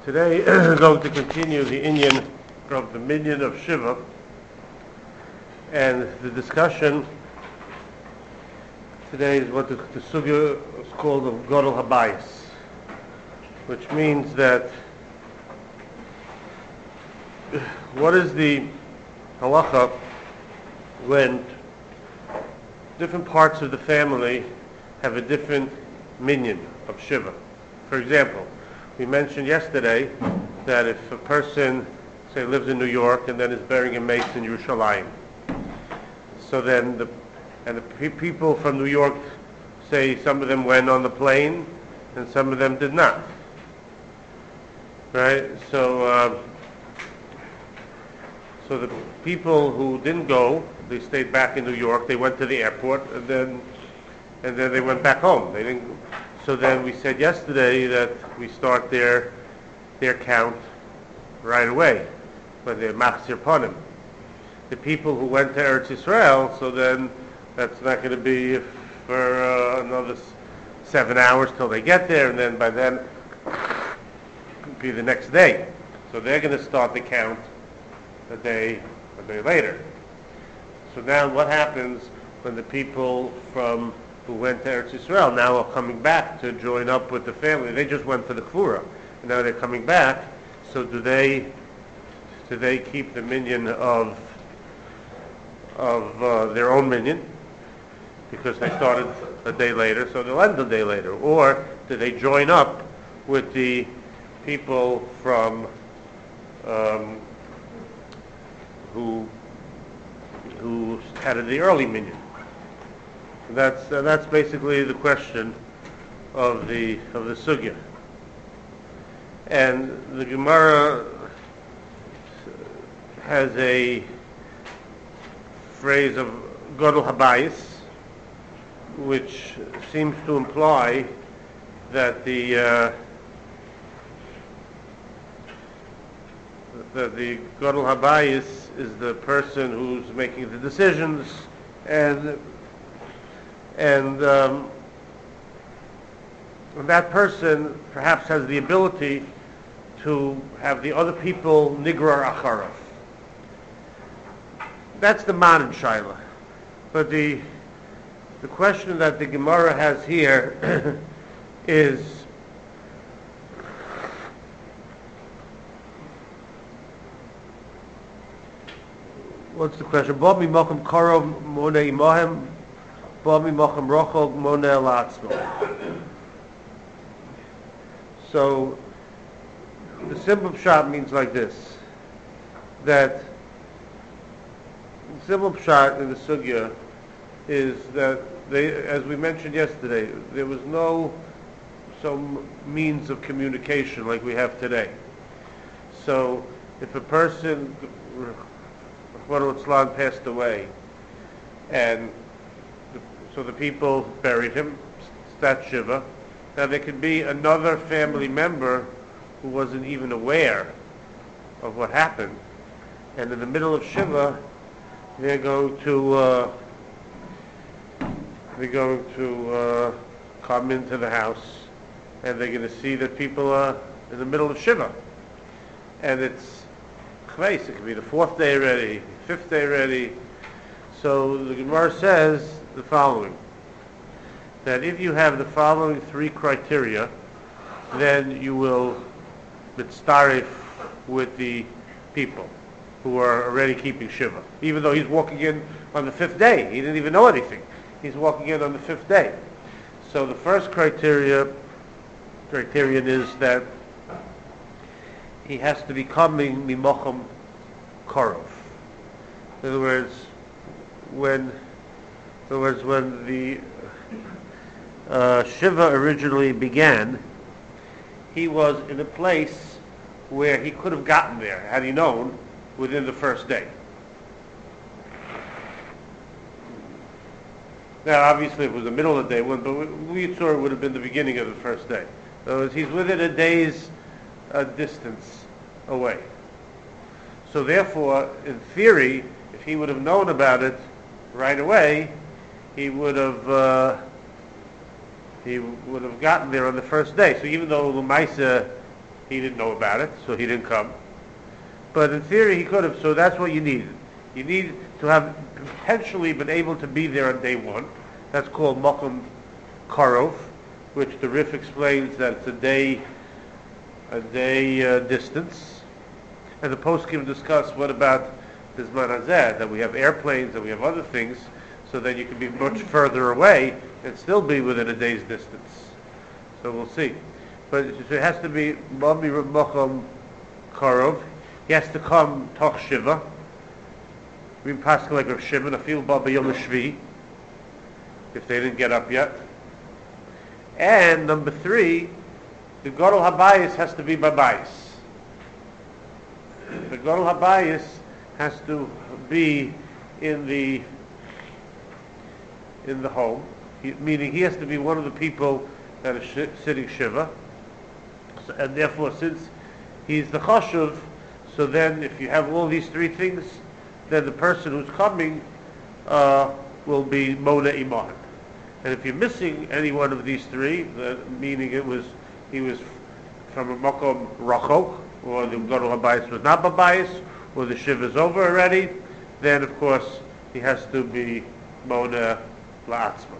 Today we're going to continue the inyan of the minyan of Shiva, and the discussion today is what the sugya is called of Gadol Habayis, which means that what is the halacha when different parts of the family have a different minyan of Shiva. For example, we mentioned yesterday that if a person, say, lives in New York and then is burying a mace in Yerushalayim, so then the people from New York, say, some of them went on the plane and some of them did not. Right? So the people who didn't go, they stayed back in New York. They went to the airport and then they went back home. They didn't. So then we said yesterday that we start their count right away, when they're machzir panim. The people who went to Eretz Yisrael, so then that's not going to be for another 7 hours till they get there, and then by then it'll be the next day. So they're going to start the count a day later. So now what happens when the people who went to Eretz Yisrael now are coming back to join up with the family? They just went for the Kfura, and now they're coming back. So do they keep the minyan of their own minyan because they started a day later, so they'll end a day later? Or do they join up with the people from who had the early minyan? That's basically the question of the sugya. And the Gemara has a phrase of Gadol Habayis, which seems to imply that the Gadol Habayis is the person who's making the decisions, and that person perhaps has the ability to have the other people nigrar acharav. That's the man shaila. But the question that the Gemara has here is, what's the question? Bo mimochem karov monei imahem, bo mimochem rochog monei la'atzmo. So the simple pshat means like this, that the simple pshat in the sugya is that as we mentioned yesterday, there was some means of communication like we have today. So if a person, Rachmana litzlan, passed away, and so the people buried him, stat shiva, now there could be another family member who wasn't even aware of what happened, and in the middle of Shiva, they're going to come into the house, and they're going to see that people are in the middle of Shiva, and it's chveis. It could be the 4th day already, 5th day already. So the Gemara says the following: that if you have the following 3 criteria, then you will mitzaref with the people who are already keeping Shiva. Even though he's walking in on the 5th day. He didn't even know anything. He's walking in on the 5th day. So the first criterion is that he has to be coming mimochem korov. In other words, when the Shiva originally began, he was in a place where he could have gotten there, had he known, within the 1st day. Now, obviously, if it was the middle of the day, but we saw it would have been the beginning of the 1st day. In other words, he's within a day's distance away. So therefore, in theory, if he would have known about it right away, he would have gotten there on the 1st day. So even though L'maisa He didn't know about it, so he didn't come. But in theory, he could have. So that's what you needed. You need to have potentially been able to be there on day one. That's called Mokum Karov, which the Rif explains that it's a day distance. And the poskim discuss what about Bizman Hazeh, that we have airplanes, that we have other things, so that you can be much further away and still be within a day's distance. So we'll see. But it has to be Mami Mokum Karov. He has to come Toch Shiva. We pass like Rav Shimon, a field Baba Yom Shvi, if they didn't get up yet. And number 3, the Gadol Habayis has to be Babayis. The Gadol Habayis has to be in the home, meaning he has to be one of the people that is sitting Shiva. So, and therefore, since he's the Chashuv, so then if you have all these 3 things, then the person who's coming will be Mona Iman. And if you're missing any one of these 3, meaning he was from a Mokom Rachok, or the Gadol Habayis was not Babayis, or the Shiv is over already, then of course he has to be Mona La'atzma.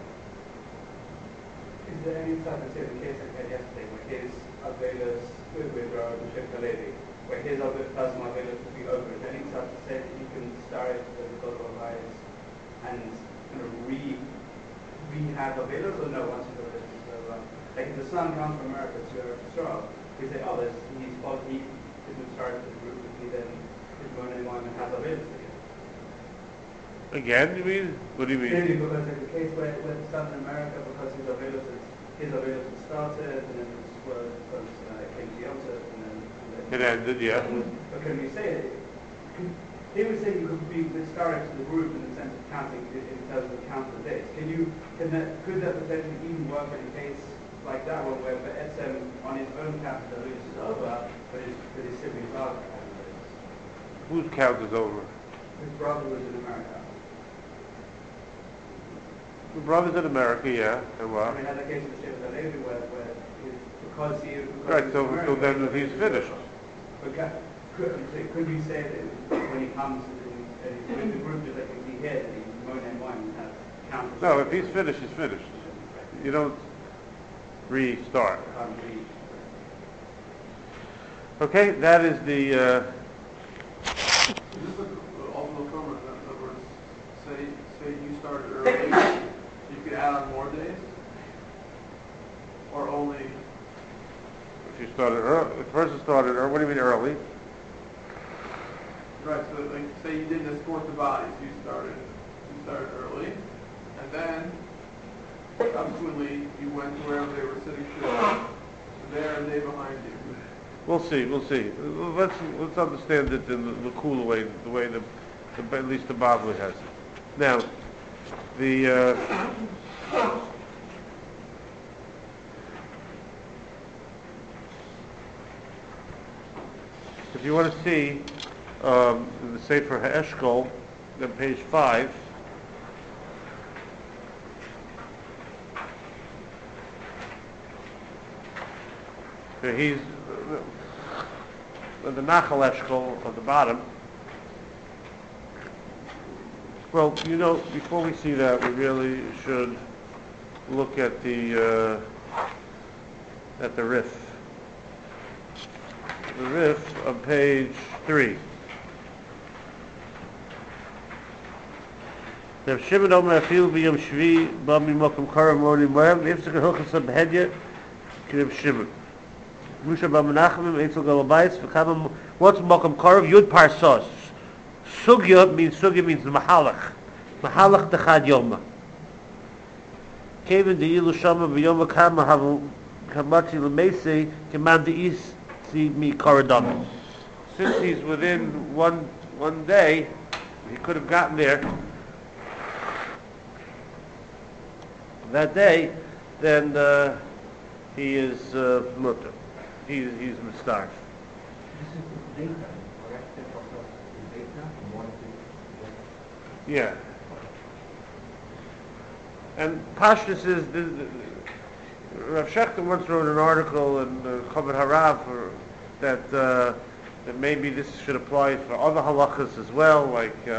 Is there any time to say the case I had yesterday, where his Avelis with Rav Shef Halevi, where his personal Avelis would be over? Is there any time to say that you can start the Gadol Habayis and kind of rehab Avelis, or no, once you go to this, like if the son comes from America to Israel, we say, oh, he would start the group, he then is going anyone and has Avelis again. Again, you mean? What do you mean? Maybe because there's a case where the son in America, because his Avelis started, and then it was came to Yom Tov, and then it ended, yeah. But can we say that? They would say you could be started to the group in the sense of counting in terms of count the days. Could that potentially even work in a case like that one where Etzem on his own count the lose is over, but his siblings are counting? Whose count is over? His brother was in America. The brother's in America, yeah. And what? We had a case of Sheva Halevi where because he right, so then he's finished. Okay. Could you say that when he comes and when the group is like he here that he won't have one have count? No, if he's finished, he's finished. You don't restart. Okay, that is the. Is this an ultimate comment? In other words, say you started early, you could add on more days, or only. If you started early, the person started early. What do you mean early? Right. So, like, say you didn't escort the bodies, you started early, and then subsequently you went to wherever they were sitting. There and they behind you. We'll see. Let's understand it in the cooler way, the way at least the Bavli has it. Now, if you want to see in the Sefer HaEshkol, on page 5. He's the Nachal Eshkol at the bottom. Well, before we see that, we really should look at the Rif. The Rif on page 3. Rav Shimon Omer Afil B'Yom Shvi B'Ami Mokum Karam Mori Moev Nifzik HaHilchas HaBehedya K'Rav Shimon. Musha B'Menachem Eitzel Galabayis V'Kama what's Mokum Karam? Yud Parsos. Sugya means Mahalach. Mahalach Dechad Yoma. Kevin De'ilu Shama B'Yom Kama Havu Kamati L'Meisei Keman De'is Si Mi Karadam. Since he's within one day, he could have gotten there that day, then he is mutter. He's mistar. This is daytime, correct? Daytime, morning. Yeah. And Pashtus is Rav Shechter once wrote an article in Chovot Harav that maybe this should apply for other halachas as well,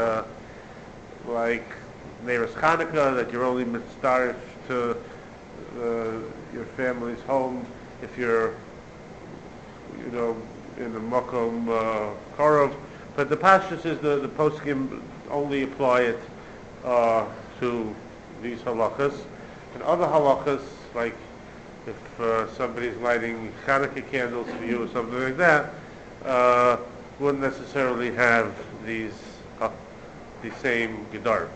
like Neiros Chanukah, that you're only mitzdarif to your family's home if you're, in the makom korov. But the pashtus is the poskim only apply it to these halachas, and other halachas, like if somebody's lighting Chanukah candles for you or something like that, wouldn't necessarily have the same gedar.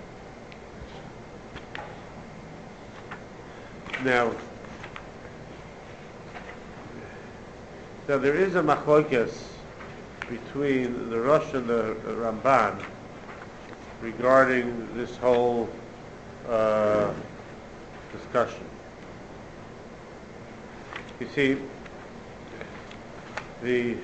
Now there is a machlokes between the Rosh and the Ramban regarding this whole discussion. You see, the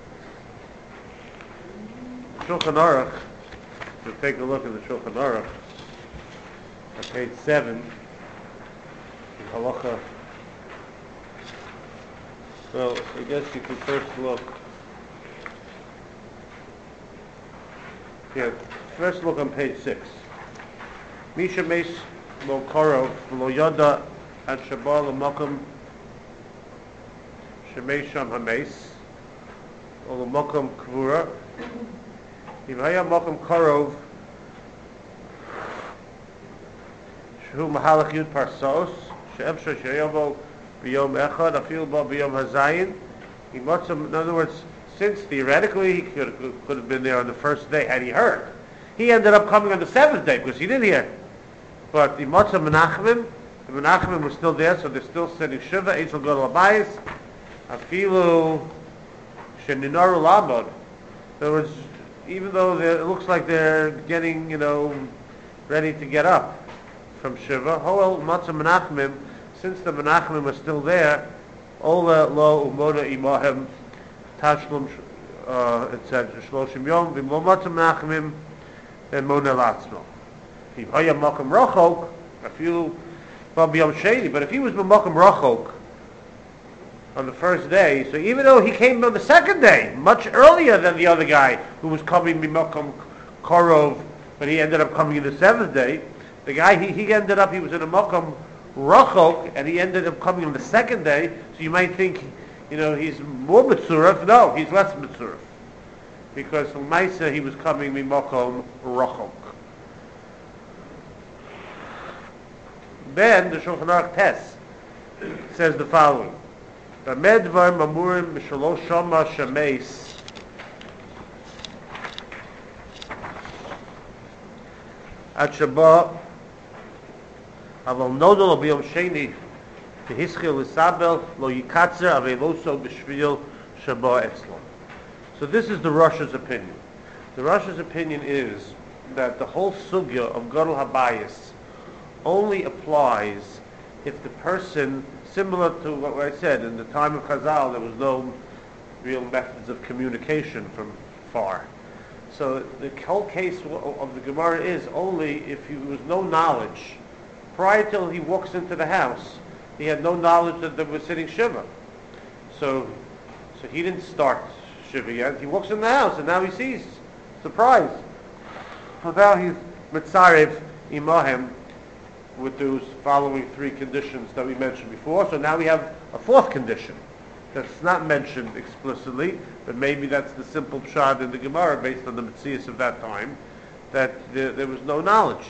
Shulchan Aruch, to take a look at the Shulchan Aruch, on page 7, halacha. Well, I guess you can first look. Yeah, first look on page 6. Misha meis lo korov lo yada ad shabal l'makom shemei sham hameis o l'makom kvura. If haya makom korov shehu mahalach yud parsos she'efshar she'yavo b'yom echad afil ba b'yom hazayin. In other words, since theoretically he could have been there on the first day had he heard, he ended up coming on the 7th day because he didn't hear. But the Matzah Menachemim, the Menachemim was still there, so they're still sending Shiva, Eitzel Gadol Abayis, Afilu Sheninaru Lamod. In other words, even though it looks like they're getting, ready to get up from Shiva, Hoel Matzah Menachemim, since the Menachemim was still there, Ola Lo Umoda Imahem Tashlum, it said, Shloshim Yom, V'mo Matzah Menachemim, and Mona Latzmo. If Haya Makam Rachok, a few Babiyam Shady, but if he was Makam Rachok on the first day, so even though he came on the second day, much earlier than the other guy who was coming Makam Korov, but he ended up coming in the 7th day, the guy, he ended up, he was in a Makam Rachok, and he ended up coming on the 2nd day, so you might think, he's more Mitzuraf. No, he's less Mitzuraf. Because from Maisa he was coming Makam Rachok. Then the Shulchan Aruch Tes says the following: "B'medvar mamurim b'shalosh shama shemeis at shaba aval nodol b'yom sheni v'hischil l'sabel lo yikatzer aveloso b'shvil shaba etzlo." So this is the Rosh's opinion. The Rosh's opinion is that the whole sugya of Gadol Habayis only applies if the person, similar to what I said, in the time of Chazal, there was no real methods of communication from far. So the whole case of the Gemara is only if there was no knowledge. Prior till he walks into the house, he had no knowledge that they were sitting Shiva. So he didn't start Shiva yet. He walks in the house and now he sees. Surprise. So now he's Mitzarev Imahem with those following 3 conditions that we mentioned before. So now we have a 4th condition that's not mentioned explicitly, but maybe that's the simple pshat in the Gemara based on the Metzias of that time, that there was no knowledge.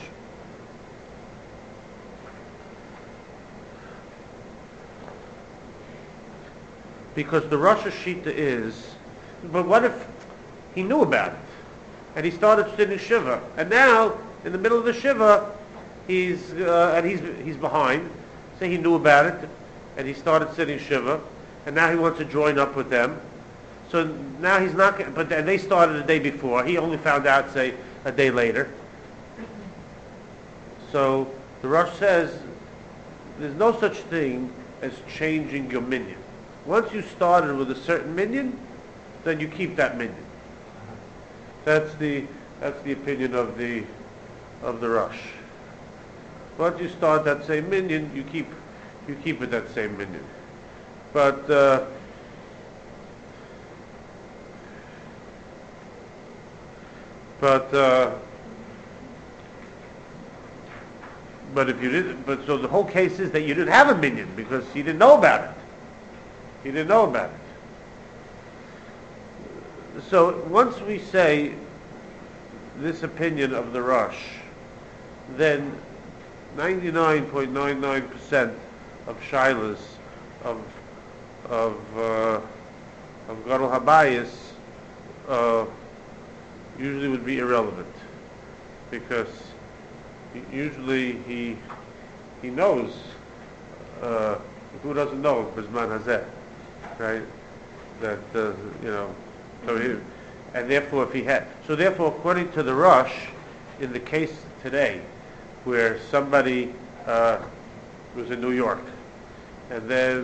Because the Rosh Hashita is, but what if he knew about it and he started sitting Shiva, and now in the middle of the Shiva he's behind, so he knew about it and he started sitting Shiva, and now he wants to join up with them. So now he's not, but they started the day before. He only found out, say, a day later. So the Rosh says there's no such thing as changing your minyan. Once you started with a certain minyan, then you keep that minyan. That's the opinion of the Rosh. Once you start that same minyan, you keep it that same minyan. But But if you didn't, but so the whole case is that you didn't have a minion because he didn't know about it. He didn't know about it. So once we say this opinion of the Rosh, then 99.99% of shilas of Gadol Habayis usually would be irrelevant, because usually he knows. Who doesn't know Bisman Hazeh, right? That so and therefore if he had, so therefore according to the Rosh, in the case today, where somebody was in New York, and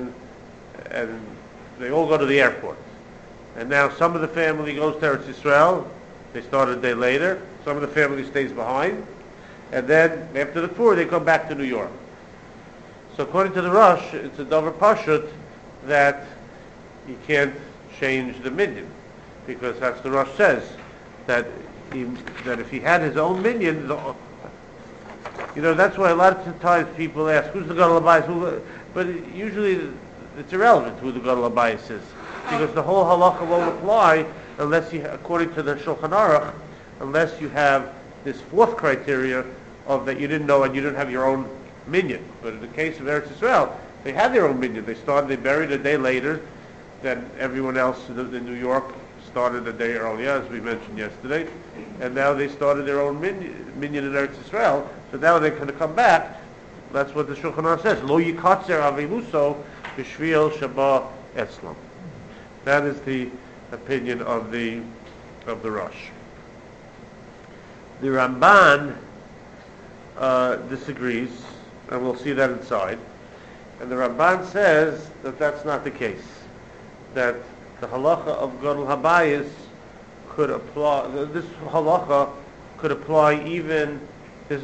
they all go to the airport, and now some of the family goes to Eretz Yisrael. They start a day later. Some of the family stays behind, and then after the tour, they come back to New York. So according to the Rosh, it's a davar pashut that you can't change the minyan, because that's the Rosh says that if he had his own minyan, that's why a lot of times people ask, who's the Gadol Habayis? But usually it's irrelevant who the Gadol Habayis is, because the whole halacha won't apply unless you, according to the Shulchan Aruch, unless you have this fourth criteria of that you didn't know and you didn't have your own minyan. But in the case of Eretz Yisrael, they had their own minyan. They buried a day later than everyone else in New York started a day earlier, as we mentioned yesterday, and now they started their own minyan in Eretz Yisrael. So now they're going to come back. That's what the Shulchan Aruch says. Lo yikatzer aveluso b'shvil shaba eslam. That is the opinion of the Rosh. The Ramban disagrees, and we'll see that inside. And the Ramban says that that's not the case. That the halacha of Gadol Habayis could apply. This halacha could apply even if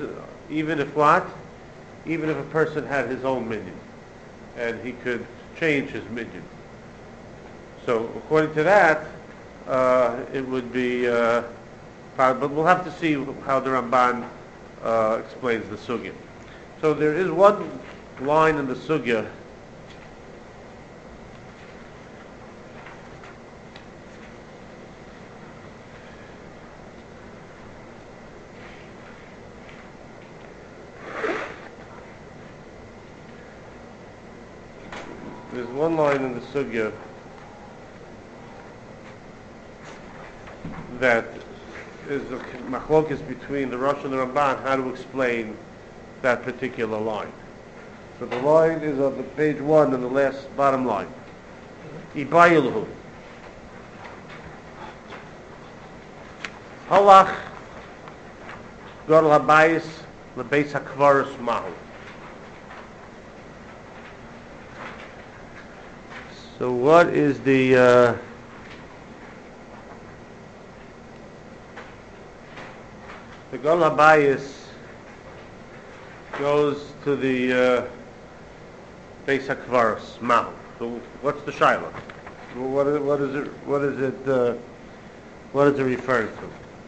a person had his own minyan, and he could change his minyan. So according to that, it would be. But we'll have to see how the Ramban explains the sugya. So there is one line in the sugya that is a machlokes between the Rosh and the Ramban how to explain that particular line. So the line is on the page 1 and the last bottom line. Ibayilhu. Halach Gadol Habayis lebeis hakvaros mahu. So what is the Gadol Habayis goes to the Beis HaKvaros Mahu. So what's the Shiloh? What is it referring to?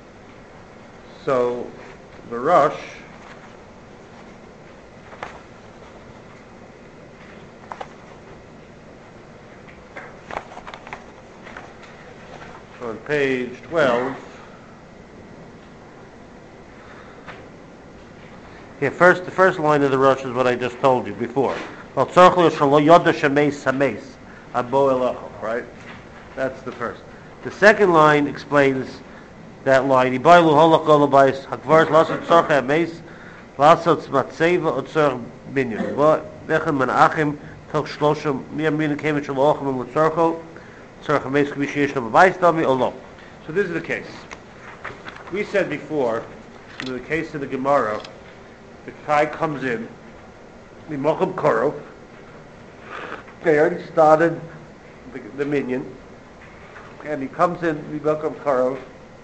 So the Rosh on page 12. Here, the first line of the Rosh is what I just told you before. Right? That's the first. The second line explains that line. So this is the case. We said before, in the case of the Gemara, the guy comes in, the Mochab Korov, they already started the minyan, and he comes in, the Mochab Korov.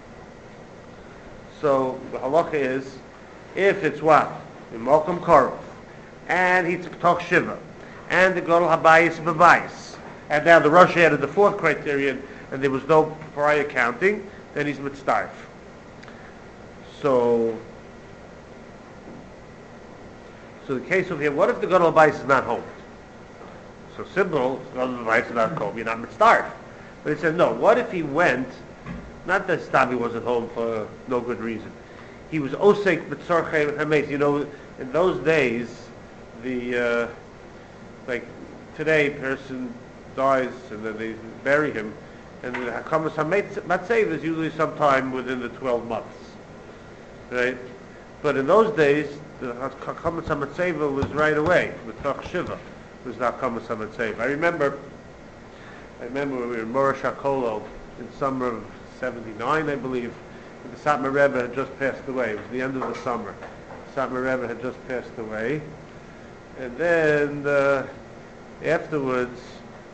So the halacha is, if it's what? The Mochab Korov, and he took Toch Shiva, and the Gadol Habayis Bebayis, and now the Rosh added the fourth criterion, and there was no prior counting, then he's mitzdarf. So the case of here, what if the Gadol Bais is not home? So simple, Gadol Bais is not home, you're not mitzdarf. But he said, no, what if he went, not that Stavi wasn't home for no good reason. He was osek b'tzorchei hametz. You know, in those days, like today, a person dies and then they bury him, and the hakamas hametz is usually sometime within the 12 months, right? But in those days, the hakamas hametz was right away. The toch shiva was the hakamas hametz. I remember when we were in Morosh HaKolel in summer of '79, I believe. The Satmar Rebbe had just passed away. It was the end of the summer. Satmar Rebbe had just passed away. And then afterwards,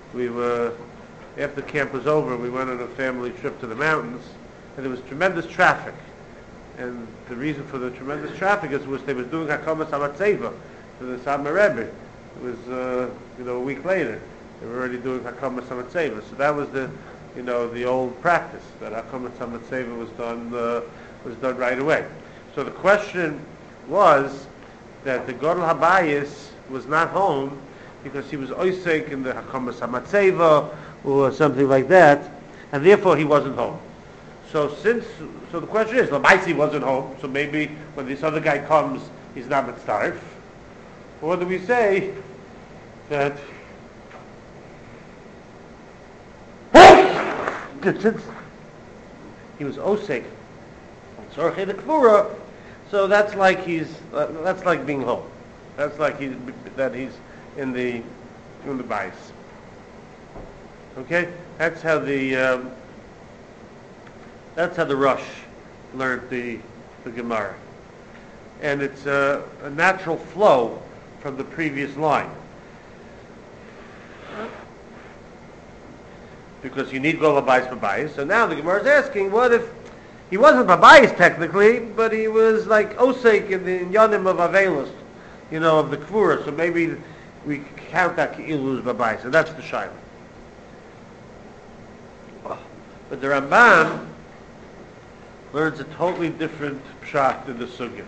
after camp was over, we went on a family trip to the mountains, and there was tremendous traffic. And the reason for the tremendous traffic is they was doing Hakamas HaMatzeva to the Satmar Rebbe. It was, a week later. They were already doing Hakamas HaMatzeva. So that was the old practice, that Hakamas HaMatzeva was done right away. So the question was that the Gadol Habayis was not home because he was oisek in the Hakamas HaMatzeva or something like that, and therefore he wasn't home. So the question is, Labaisi wasn't home, so maybe when this other guy comes, he's not mitzdarf. Or do we say that since he was osek, tzorchei the kvura, so that's like being home. That's like he's in the bayis. Okay, that's how the Rosh learned the Gemara, and it's a natural flow from the previous line. Because you need go labayis for bayis. So now the Gemara is asking, what if he wasn't babayis technically, but he was like osek in the yanim of avelos, of the kvura. So maybe we count that keilu as babayis, and that's the shaila. But the Ramban learns a totally different pshat in the sugya.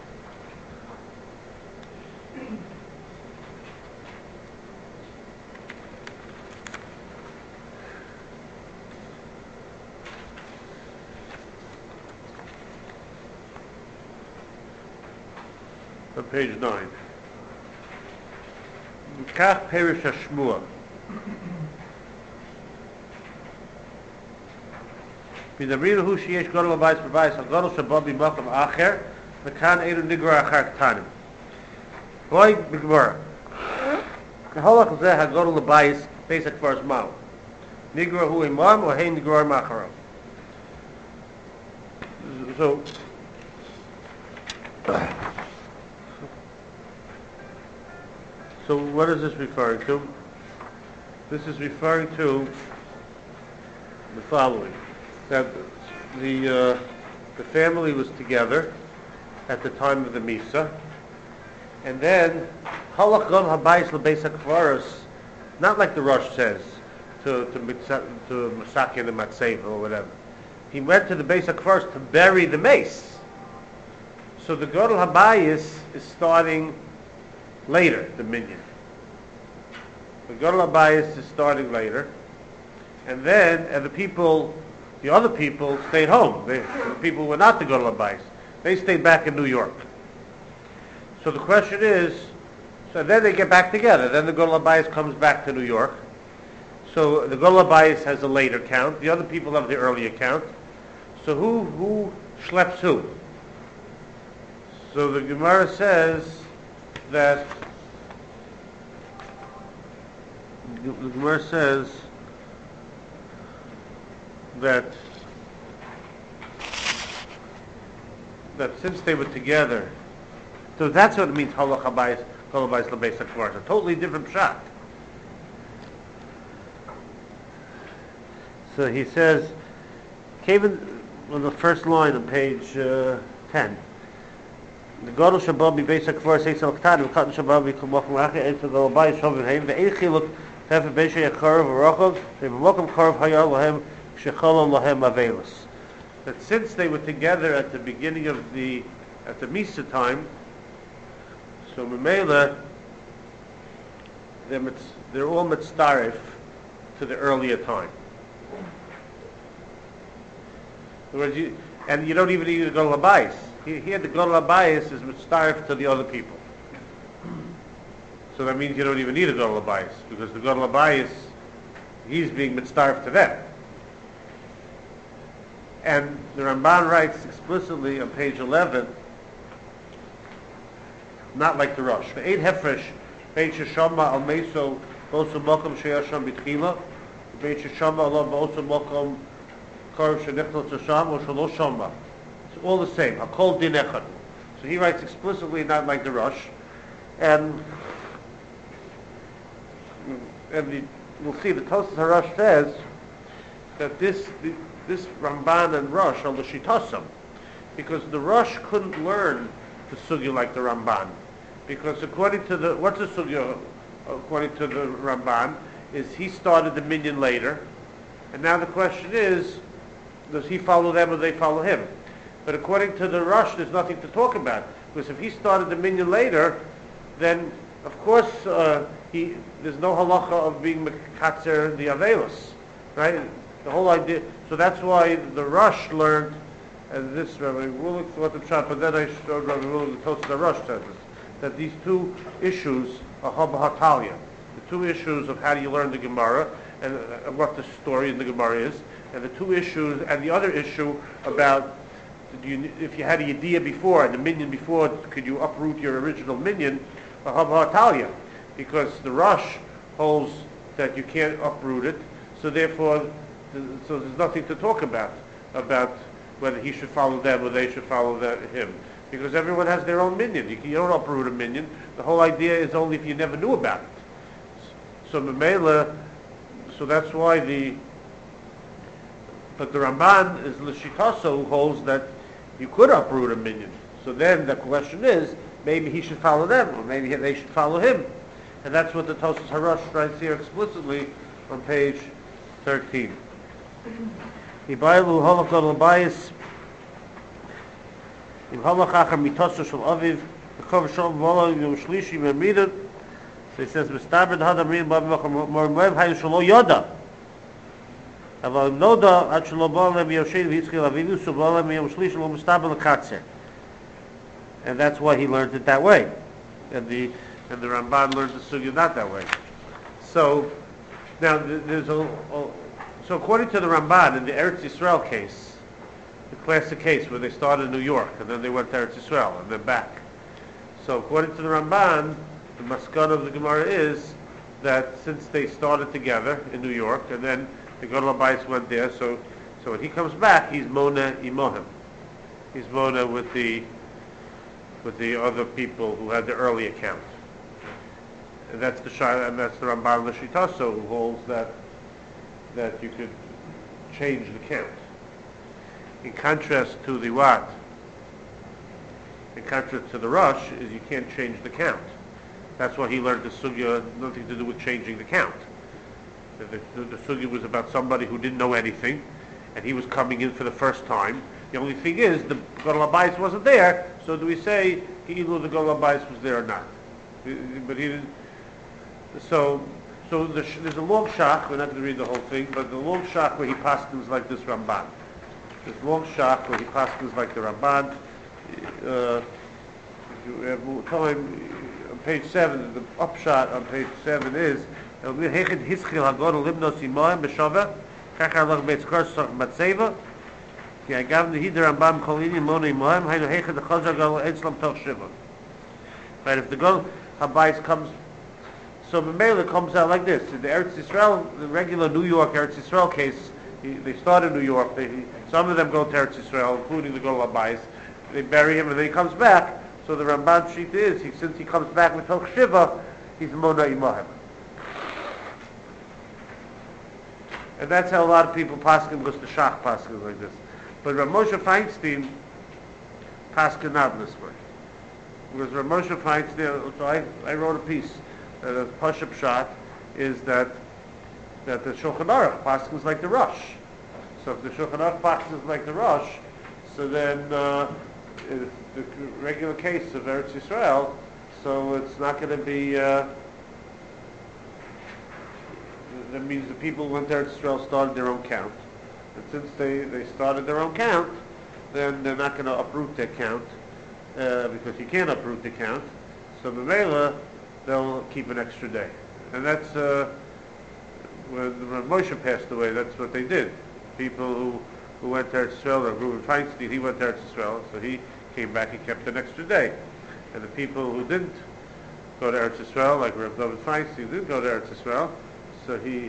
On page 9. Kach perish hashmua. B'davrilu hu sheyesh gadol habayis b'bayis hagadol shabab b'makam acher v'kan eilu nigra achar ktanim. Boy b'gemara. K'holach zeh hagadol habayis beis hakvar's ma'u. Nigra hu imam or hein nigra macharav. So what is this referring to? This is referring to the following: that the family was together at the time of the Misa, and then halach gam habayis lebeis hakvaros, not like the Rosh says to Masakin and Matzeva or whatever. He went to the Beis HaKvaros to bury the mace. So the Gadol Habayis is starting later, the minyan. The Gadol Habayis is starting later, and then the other people stayed home. The people were not the Gadol Habayis. They stayed back in New York. So the question is, so then they get back together. Then the Gadol Habayis comes back to New York. So the Gadol Habayis has a later count. The other people have the earlier count. So who schleps who? So the Gemara says that that since they were together, so that's what it means. Halach habayis, kol habayis lebeis hakvaros. A totally different pshat. So he says, Kevin, on the first line on page 10. The Gadol Shabbat beis hakvaros eisel ktanim, v'katan Shabbat b'kumach l'achir, and to the Habayis shovim heim, ve'ein chiluk tefe beishay yakarav v'rochav, ve'b'mokum karav hayar lahem, k'shechalom lahem avelos. that since they were together at the beginning of at the Misa time, so Memela, they're all mitzdarif to the earlier time. In other words, and you don't even need to go to Labayis. Here the go to Labayis is mitzdarif to the other people. So that means you don't even need to go to Labayis, because the go to Labayis, he's being mitzdarif to them. And the Ramban writes explicitly on page 11, not like the Rosh. Ve'ed hefresh, Beit Sheshama al Meso, Bosu Mokom Sheyasham B'tchila, Beit Sheshama Allah Bosu Mokom Kor Shenichlo Tzasham, or Shalosh Shama. It's all the same. Hakol Din Echad. So he writes explicitly, not like the Rosh. And we'll see the Tosas HaRosh says that this Ramban and Rosh are l'shitasam, because the Rosh couldn't learn the sugya like the Ramban, because according to what's the sugya according to the Ramban is he started the minyan later, and now the question is, does he follow them or they follow him? But according to the Rosh, there's nothing to talk about, because if he started the minyan later, then of course there's no halacha of being mekatzer the avelos, right? The whole idea. So that's why the Rosh learned, and this Rabbi Rulik thought the pshat, but then I showed Rabbi Rulik the Tosas HaRosh says this, that these two issues are haba hatalia, the two issues of how do you learn the Gemara and what the story in the Gemara is, and the two issues, and the other issue about if you had a yediyah before and the minyan before, could you uproot your original minyan, are haba hatalia, because the Rosh holds that you can't uproot it, so therefore. So there's nothing to talk about whether he should follow them or they should follow him, because everyone has their own minyan. You don't uproot a minyan. The whole idea is only if you never knew about it. So Memela, so that's why but the Ramban is l'shitaso, who holds that you could uproot a minyan. So then the question is, maybe he should follow them, or maybe they should follow him, and that's what the Tosas HaRosh writes here explicitly on page 13. Ibaylu halach gadol bayis im halach achar mitoso shel aviv v'kov shom v'olam yom shlishi v'midah. So he says v'stabed hadam rin b'avach mormev hayu shelo yoda aval im noda ad shelo b'olam yoshein v'yitzchil avivu so b'olam yom shlishi lo mistabed l'katzer. And that's why he learned it that way, and the Ramban learned the sugya not that way. So now there's so according to the Ramban, in the Eretz Yisrael case, the classic case where they started in New York and then they went to Eretz Yisrael and then back. So according to the Ramban, the maskana of the Gemara is that since they started together in New York and then the Gadol HaBayis went there, so when he comes back, he's Mona Imohim. He's Mona with the other people who had the early account. And that's the Ramban L'Shitaso, who holds that you could change the count. In contrast to the what? In contrast to the Rosh, is you can't change the count. That's why he learned the sugya, nothing to do with changing the count. The sugya was about somebody who didn't know anything, and he was coming in for the first time. The only thing is, the Gadol HaBayis wasn't there, so do we say he knew the Gadol HaBayis was there or not? But he didn't. So there's a long shach, we're not going to read the whole thing, but the long shach where he paskins like this Ramban. This long shach where he paskins like the Ramban. If you have more time, on page 7, the upshot on page 7 is, right, if the Gadol HaBayis comes, so Memela comes out like this. In the Eretz Yisrael, the regular New York Eretz Yisrael case, they start in New York. Some of them go to Eretz Yisrael, including the Gadol HaBayis. They bury him and then he comes back. So the Ramban sheet is, since he comes back with Toch Shiva, he's Mona Imahim. And that's how a lot of people paskin, because the Shach paskin like this. But Rav Moshe Feinstein paskin not this way. Because Rav Moshe Feinstein, so I wrote a piece. The Pashup shot is that the Shulchan Aruch paskins like the Rosh. So if the Shulchan Aruch passes like the Rosh, so then if the regular case of Eretz Yisrael, so it's not going to be. That means the people who went to Eretz Yisrael started their own count, and since they started their own count, then they're not going to uproot their count because you can't uproot the count. So B'meila, they'll keep an extra day, and that's when Rav Moshe passed away. That's what they did. People who went to Eretz Yisrael, Rav Reuven Feinstein, he went to Eretz Yisrael, so he came back and kept an extra day. And the people who didn't go to Eretz Yisrael, like Rav David Feinstein, didn't go to Eretz Yisrael, so he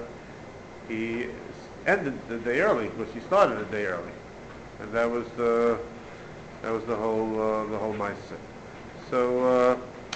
ended the day early, because he started the day early, and that was the whole mindset. So,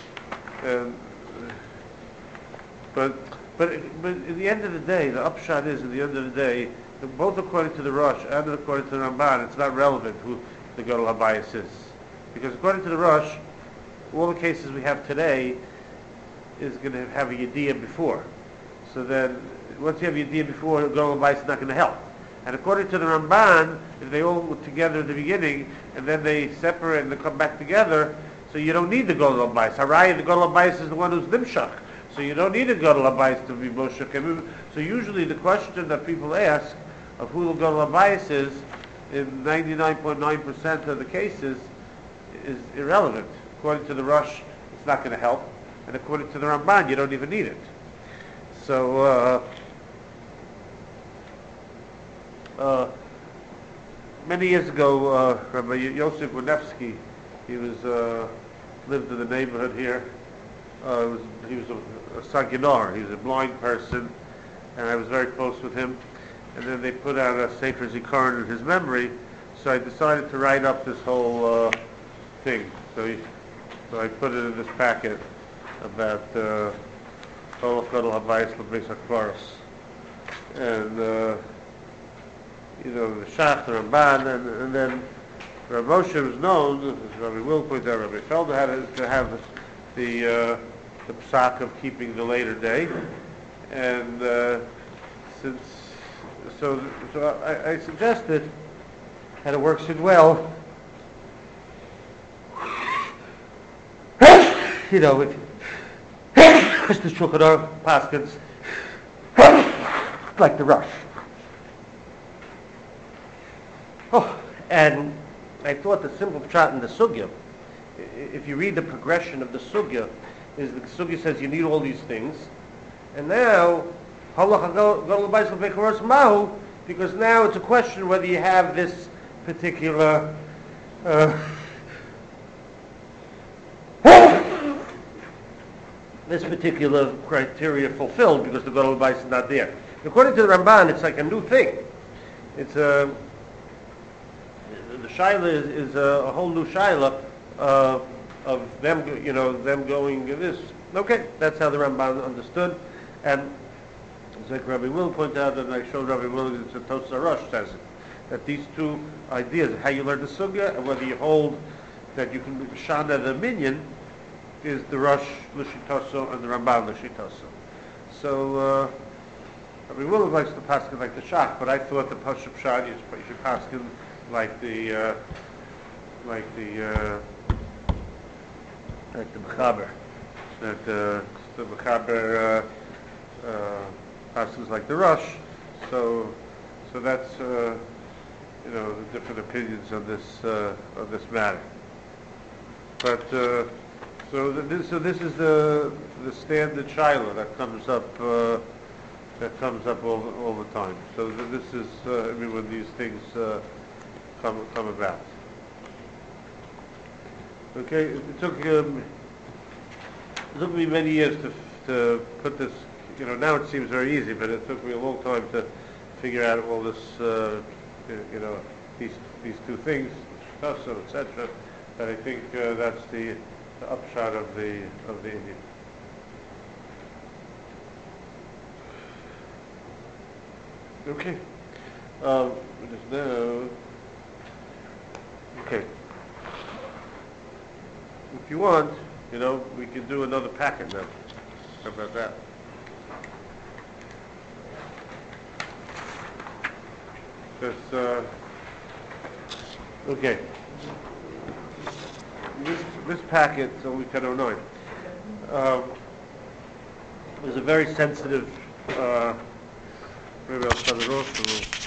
but in the end of the day, the upshot is, at the end of the day, both according to the Rosh and according to the Ramban, it's not relevant who the Gadol HaBayis is, because according to the Rosh, all the cases we have today is going to have a Yediyah before. So then, once you have Yediyah before, the Gadol HaBayis is not going to help. And according to the Ramban, if they all were together at the beginning, and then they separate and they come back together, so you don't need the Gadol HaBayis. Haraya, the Gadol HaBayis is the one who's Nimshach. So you don't need a Gadol HaBayis to be Moshe. So usually the question that people ask of who the Gadol HaBayis is, in 99.9% of the cases, is irrelevant. According to the Rosh, it's not going to help. And according to the Ramban, you don't even need it. So, many years ago, Rabbi Yosef Wanevsky, he was lived in the neighborhood here. He was a Saginar. He was a blind person, and I was very close with him. And then they put out a Sefer Zikaron in his memory, so I decided to write up this whole thing. So I put it in this packet about Kol Gadol HaBayis L'Beis HaKvaros, and the Shach, the Ramban, and then Rav Moshe was known, as Rabbi Will pointed out, Rabbi Felder had to have the psak of keeping the later day, and so I suggested, and it works it well. If Mr. Shulchan Aruch paskins like the Rosh. Oh, and I thought the simple pshat in the sugya, if you read the progression of the sugya, is the sugya says you need all these things, and now because now it's a question whether you have this particular criteria fulfilled, because the Gadol HaBayis is not there. According to the Ramban, it's like a new thing. It's the shaila is a whole new shaila of them, them going this. Okay, that's how the Ramban understood, and as like Rabbi Will pointed out, and I showed Rabbi Will, it's a Tosar Rosh says it, that these two ideas, how you learn the sugya, and whether you hold that you can shana the minyan, is the Rosh L'Shitoso and the Ramban L'Shitoso. So Rabbi Will likes to paskin like the Shach, but I thought the Pashup Shach you should paskin like the Mechaber, that the Mechaber paskins like the Rosh. So that's the different opinions on this matter. But so this is the standard shaila that comes up all the time. So this is when these things come about. Okay, it took me many years to put this. Now it seems very easy, but it took me a long time to figure out all this. These two things, etc. But I think that's the upshot of the Indian. Okay. It is now. Okay. If you want, we can do another packet now. How about that? because, okay. This packet's only kind of annoying. There's a very sensitive, maybe I'll cut it off a little.